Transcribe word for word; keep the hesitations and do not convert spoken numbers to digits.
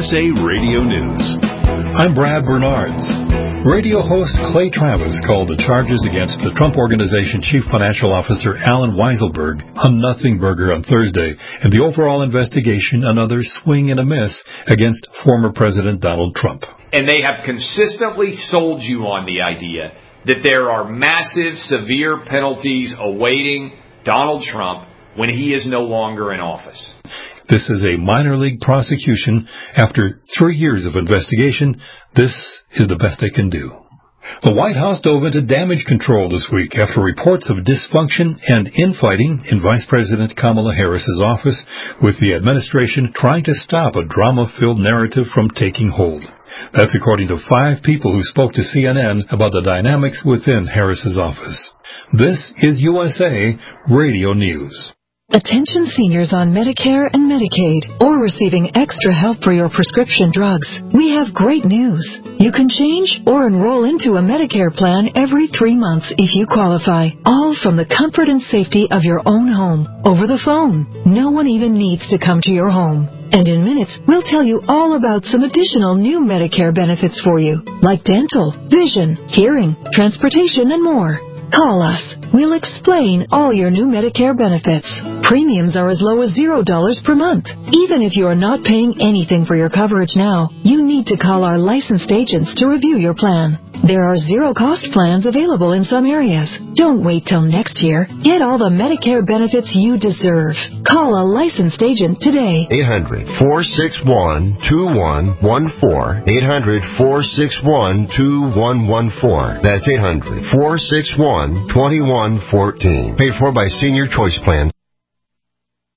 S A Radio News. I'm Brad Bernards. Radio host Clay Travis called the charges against the Trump Organization Chief Financial Officer Alan Weisselberg a nothing burger on Thursday, and the overall investigation another swing and a miss against former President Donald Trump. And they have consistently sold you on the idea that there are massive, severe penalties awaiting Donald Trump when he is no longer in office. This is a minor league prosecution. After three years of investigation, this is the best they can do. The White House dove into damage control this week after reports of dysfunction and infighting in Vice President Kamala Harris's office, with the administration trying to stop a drama-filled narrative from taking hold. That's according to five people who spoke to C N N about the dynamics within Harris's office. This is U S A Radio News. Attention seniors on Medicare and Medicaid or receiving extra help for your prescription drugs. We have great news. You can change or enroll into a Medicare plan every three months if you qualify, all from the comfort and safety of your own home, over the phone. No one even needs to come to your home. And in minutes, we'll tell you all about some additional new Medicare benefits for you, like dental, vision, hearing, transportation, and more. Call us. We'll explain all your new Medicare benefits. Premiums are as low as zero dollars per month. Even if you are not paying anything for your coverage now, you need to call our licensed agents to review your plan. There are zero-cost plans available in some areas. Don't wait till next year. Get all the Medicare benefits you deserve. Call a licensed agent today. eight hundred, four six one, two one one four. eight hundred, four six one, two one one four. That's eight hundred, four six one, two one one four. Paid for by Senior Choice Plans.